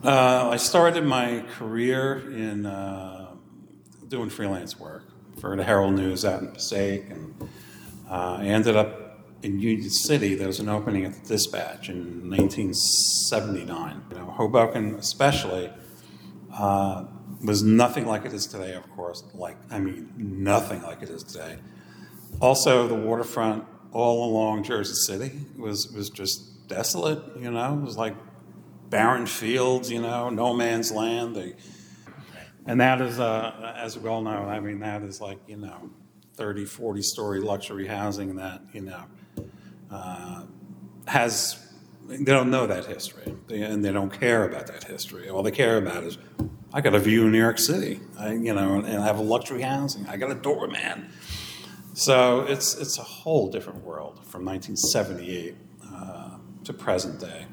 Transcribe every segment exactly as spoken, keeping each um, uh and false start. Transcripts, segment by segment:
Uh, I started my career in uh, doing freelance work for the Herald News out in Passaic, and uh, I ended up in Union City. There was an opening at the Dispatch in nineteen seventy-nine. You know, Hoboken, especially, uh, was nothing like it is today. Of course, like I mean, nothing like it is today. Also, the waterfront all along Jersey City was was just desolate. You know, it was like barren fields, you know, no man's land. They, and that is, uh, as we all know, I mean, that is like, you know, thirty, forty story luxury housing that, you know, uh, has, they don't know that history, they, and they don't care about that history. All they care about is, I got a view of New York City, I, you know, and I have a luxury housing. I got a doorman. So it's it's a whole different world from nineteen seventy-eight uh, to present day.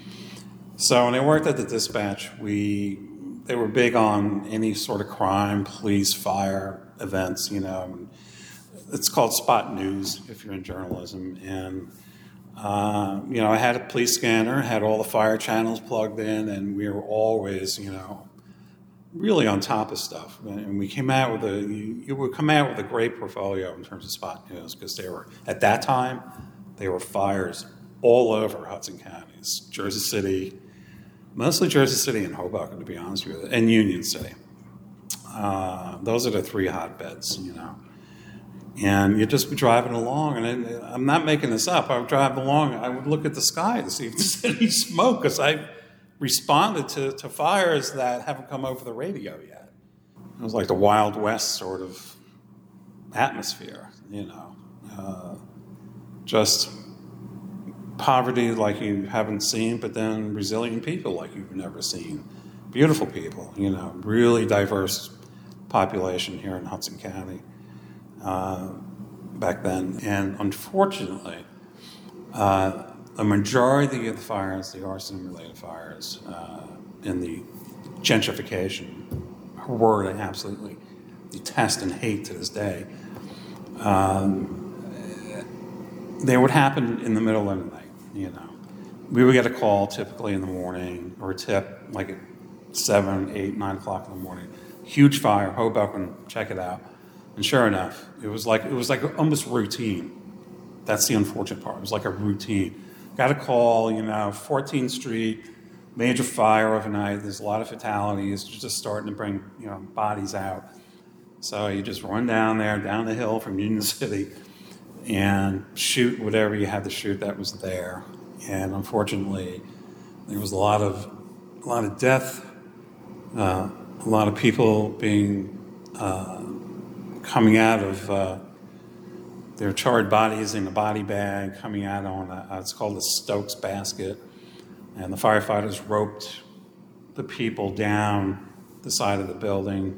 So when I worked at the Dispatch, we they were big on any sort of crime, police, fire events. You know, it's called spot news if you're in journalism. And uh, you know, I had a police scanner, had all the fire channels plugged in, and we were always, you know, really on top of stuff. And we came out with a you, you would come out with a great portfolio in terms of spot news because they were at that time there were fires all over Hudson counties, Jersey City. Mostly Jersey City and Hoboken, to be honest with you, and Union City. Uh, those are the three hotbeds, you know. And you'd just be driving along, and I, I'm not making this up. I would drive along, I would look at the sky to see if there's any smoke, because I responded to, to fires that haven't come over the radio yet. It was like the Wild West sort of atmosphere, you know. Uh, just poverty like you haven't seen, but then resilient people like you've never seen. Beautiful people, you know, really diverse population here in Hudson County uh, back then. And unfortunately, uh, a majority of the fires, the arson-related fires, uh, and the gentrification, a word I absolutely detest and hate to this day, um, they would happen in the middle of the night. You know, we would get a call typically in the morning, or a tip like at seven, eight, nine o'clock in the morning. Huge fire, Hoboken, check it out. And sure enough, it was like it was like almost routine. That's the unfortunate part. It was like a routine. Got a call, you know, fourteenth Street, major fire overnight. There's a lot of fatalities. You're just starting to bring, you know, bodies out. So you just run down there, down the hill from Union City, and shoot whatever you had to shoot that was there. And unfortunately, there was a lot of a lot of death, uh, a lot of people being uh, coming out of uh, their charred bodies in a body bag, coming out on a, it's called a Stokes basket, and the firefighters roped the people down the side of the building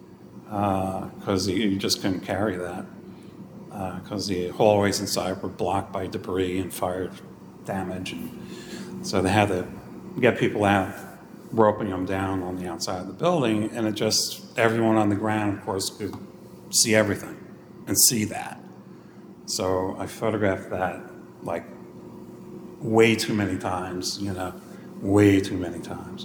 because uh, you just couldn't carry that. Because uh, the hallways inside were blocked by debris and fire damage. And so they had to get people out, roping them down on the outside of the building, and it just, everyone on the ground, of course, could see everything and see that. So I photographed that like way too many times, you know, way too many times.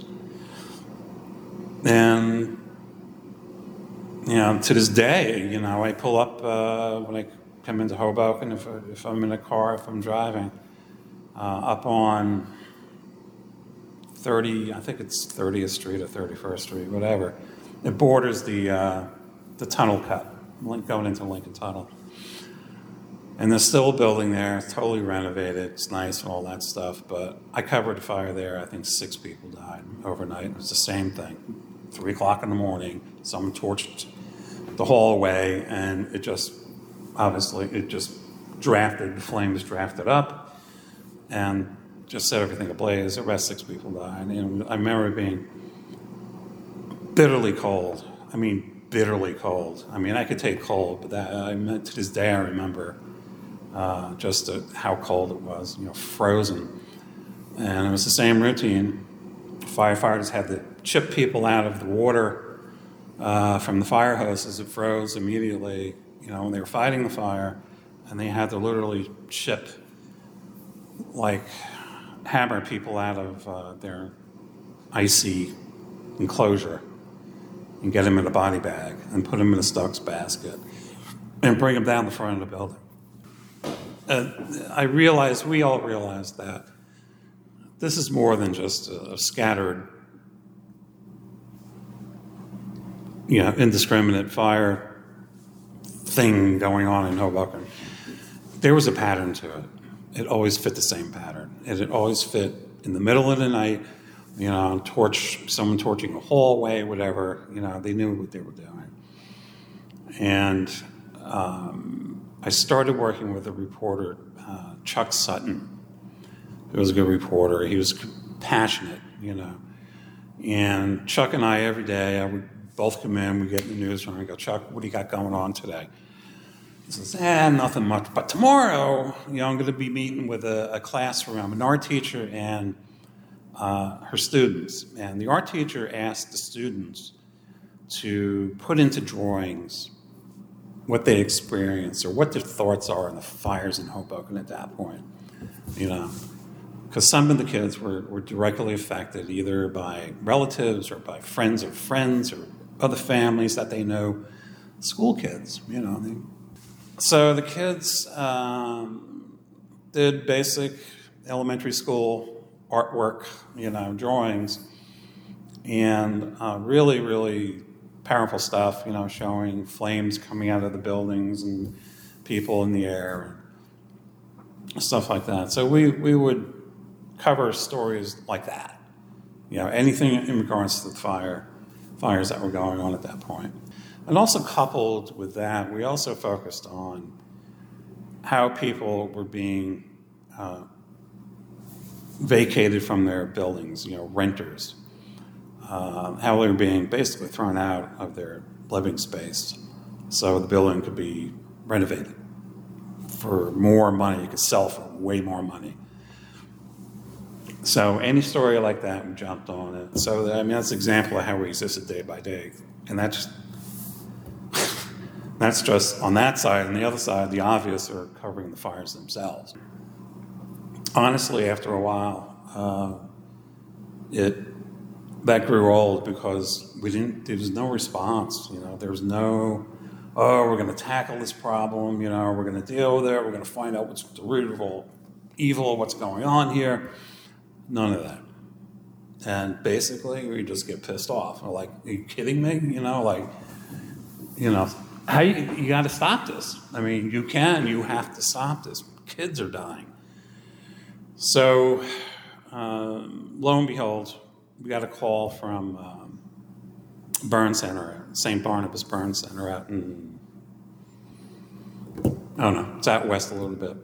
And you know, to this day, you know, I pull up uh, when I come into Hoboken, if, if I'm in a car, if I'm driving, uh, up on thirty, I think it's thirtieth Street or thirty-first Street, whatever. It borders the uh, the tunnel cut, going into Lincoln Tunnel. And there's still a building there, it's totally renovated, it's nice and all that stuff, but I covered a fire there. I think six people died overnight. It was the same thing. Three o'clock in the morning, someone torched the hallway, and it just, obviously, it just drafted, the flames drafted up, and just set everything ablaze. The rest six people died. And I remember being bitterly cold. I mean, bitterly cold. I mean, I could take cold, but that, I meant, to this day, I remember uh, just uh, how cold it was, you know, frozen. And it was the same routine. Firefighters had to chip people out of the water uh, from the fire hoses. It froze immediately, you know, when they were fighting the fire, and they had to literally chip, like, hammer people out of uh, their icy enclosure and get him in a body bag and put him in a Stokes basket and bring him down the front of the building. And I realized, we all realized that this is more than just a, a scattered, you know, indiscriminate fire thing going on in Hoboken. There was a pattern to it. It always fit the same pattern. And it always fit in the middle of the night, you know, torch, someone torching a hallway, whatever, you know, they knew what they were doing. And um, I started working with a reporter, uh, Chuck Sutton. He was a good reporter. He was passionate, you know. And Chuck and I, every day, I would both come in, we get in the newsroom, and go, Chuck, what do you got going on today? He says, eh, nothing much. But tomorrow, you know, I'm going to be meeting with a, a classroom, an art teacher and uh, her students. And the art teacher asked the students to put into drawings what they experienced or what their thoughts are on the fires in Hoboken at that point, you know. Because some of the kids were, were directly affected either by relatives or by friends of friends or other families that they know, school kids, you know. They, so the kids um, did basic elementary school artwork, you know, drawings, and uh, really, really powerful stuff, you know, showing flames coming out of the buildings and people in the air and stuff like that. So we, we would cover stories like that, you know, anything in regards to the fire, fires that were going on at that point. And also coupled with that, we also focused on how people were being uh, vacated from their buildings, you know, renters, uh, how they were being basically thrown out of their living space so the building could be renovated for more money. You could sell for way more money. So any story like that, we jumped on it. So, I mean, that's an example of how we existed day by day. And that's, that's just on that side. And the other side, the obvious, are covering the fires themselves. Honestly, after a while, uh, it that grew old because we didn't. There was no response. You know, there was no, oh, we're going to tackle this problem. You know, we're going to deal with it. We're going to find out what's the root of all evil, what's going on here. None of that. And basically, we just get pissed off. We're like, are you kidding me? You know, like, you know, how you, you got to stop this. I mean, you can. You have to stop this. Kids are dying. So, um, lo and behold, we got a call from um, Burn Center, Saint Barnabas Burn Center out in, I don't know, it's out west a little bit.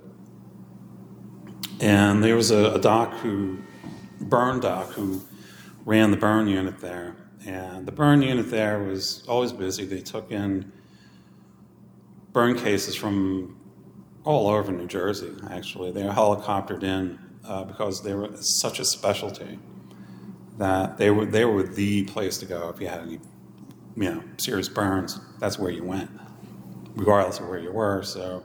And there was a, a doc who, burn doc, who ran the burn unit there. And the burn unit there was always busy. They took in burn cases from all over New Jersey, actually. They were helicoptered in uh, because they were such a specialty that they were they were the place to go if you had any, you know, serious burns. That's where you went, regardless of where you were. So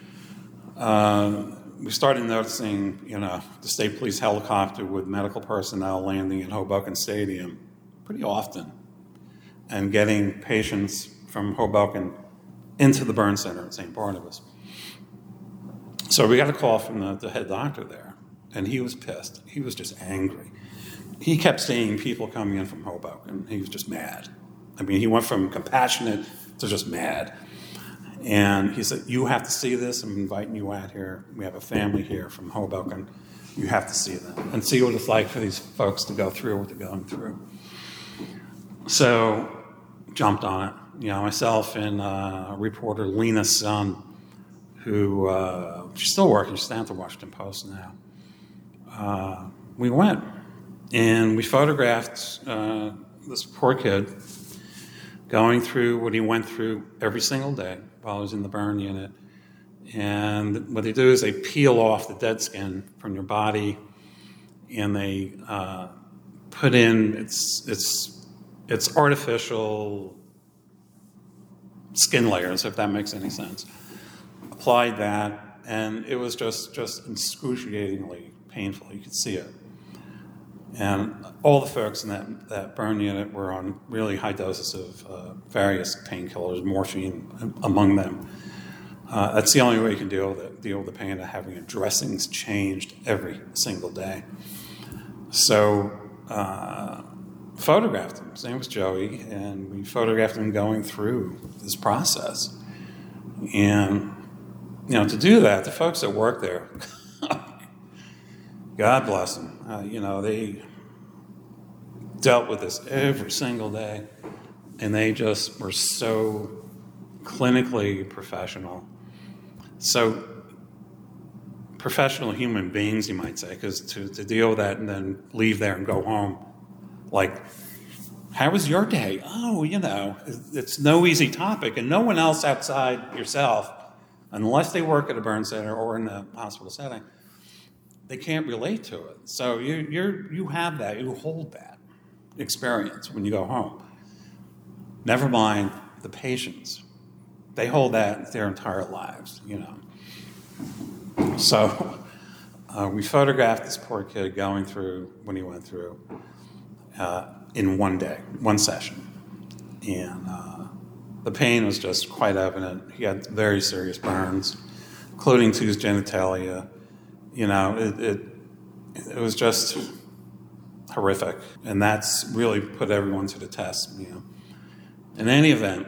um, we started noticing, you know, the state police helicopter with medical personnel landing in Hoboken Stadium pretty often and getting patients from Hoboken into the burn center at Saint Barnabas. So we got a call from the, the head doctor there, and he was pissed. He was just angry. He kept seeing people coming in from Hoboken. He was just mad. I mean, he went from compassionate to just mad. And he said, you have to see this. I'm inviting you out here. We have a family here from Hoboken. You have to see them and see what it's like for these folks to go through what they're going through. So jumped on it. You know, myself and uh, reporter Lena Sun, who uh, she's still working. She's down at the Washington Post now. Uh, we went and we photographed uh, this poor kid going through what he went through every single day while he was in the burn unit. And what they do is they peel off the dead skin from your body, and they uh, put in it's it's it's artificial skin layers, if that makes any sense. Applied that, and it was just just excruciatingly painful. You could see it. And all the folks in that, that burn unit were on really high doses of uh, various painkillers, morphine among them. Uh, that's the only way you can deal with it, deal with the pain of having your dressings changed every single day. So, uh, photographed him. His name was Joey, and we photographed him going through this process. And, you know, to do that, the folks that work there, God bless them, uh, you know, they dealt with this every single day, and they just were so clinically professional. So professional human beings, you might say, because to, to deal with that and then leave there and go home, like, how was your day? Oh, you know, it's no easy topic, and no one else outside yourself, unless they work at a burn center or in a hospital setting, they can't relate to it. So you you're you have that, you hold that experience when you go home. Never mind the patients. They hold that their entire lives, you know. So uh, we photographed this poor kid going through when he went through uh, in one day, one session. And uh, the pain was just quite evident. He had very serious burns, including to his genitalia. You know, it, it it was just horrific, and that's really put everyone to the test. You know, in any event,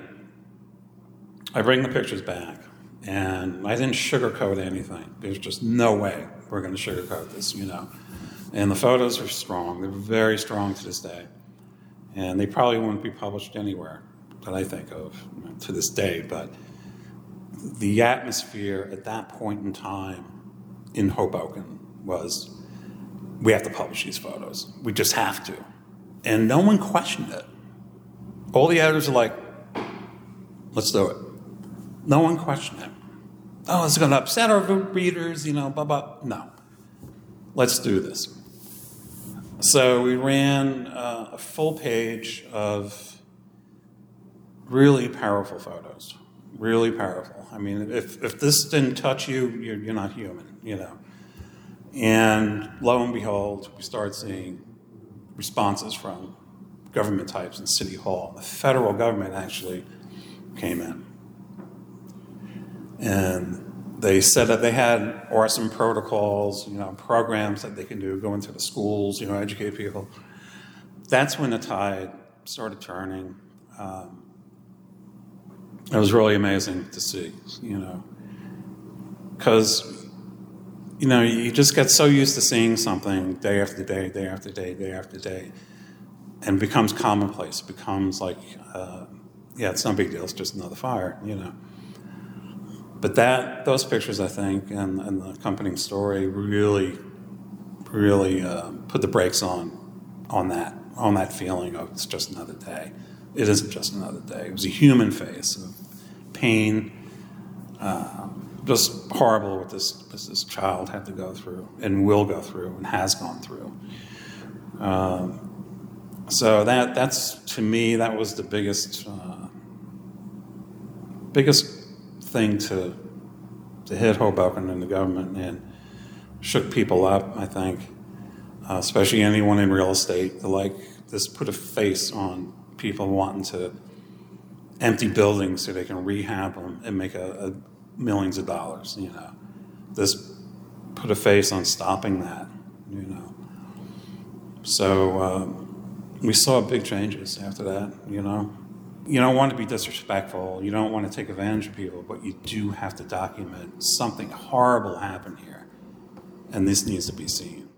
I bring the pictures back, and I didn't sugarcoat anything. There's just no way we're going to sugarcoat this. You know, and the photos are strong. They're very strong to this day, and they probably wouldn't be published anywhere that I think of to this day. But the atmosphere at that point in time in Hoboken was, we have to publish these photos. We just have to. And no one questioned it. All the editors are like, let's do it. No one questioned it. Oh, it's going to upset our readers, you know, blah, blah. No. Let's do this. So we ran uh, a full page of really powerful photos. Really powerful. I mean, if, if this didn't touch you, you're, you're not human, you know. And lo and behold, we started seeing responses from government types in City Hall. The federal government actually came in. And they said that they had awesome protocols, you know, programs that they can do, go into the schools, you know, educate people. That's when the tide started turning. Um, It was really amazing to see, you know, because, you know, you just get so used to seeing something day after day, day after day, day after day, and it becomes commonplace. It becomes like, uh, yeah, it's no big deal. It's just another fire, you know. But that, those pictures, I think, and, and the accompanying story really, really uh, put the brakes on, on that, on that feeling of it's just another day. It isn't just another day. It was a human face of pain, uh, just horrible what this, this this child had to go through and will go through and has gone through. Um, so that that's to me that was the biggest uh, biggest thing to to hit Hoboken and the government and shook people up. I think, uh, especially anyone in real estate, to like this put a face on people wanting to empty buildings so they can rehab them and make a, a millions of dollars, you know. This put a face on stopping that, you know. So um, we saw big changes after that, you know. You don't want to be disrespectful. You don't want to take advantage of people, but you do have to document something horrible happened here, and this needs to be seen.